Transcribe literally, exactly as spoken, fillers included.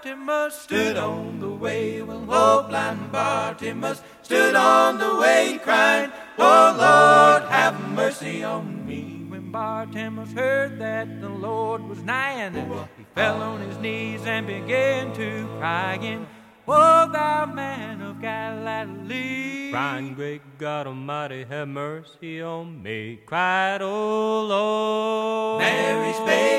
Bartimaeus stood on the way. Well, oh, blind Bartimaeus stood on the way, crying, oh, Lord, have mercy on me. When Bartimaeus heard that the Lord was nigh, he fell on his knees and began to cry again, oh, thou man of Galilee. Crying, great God Almighty, have mercy on me. Cried, oh, Lord, Mary's baby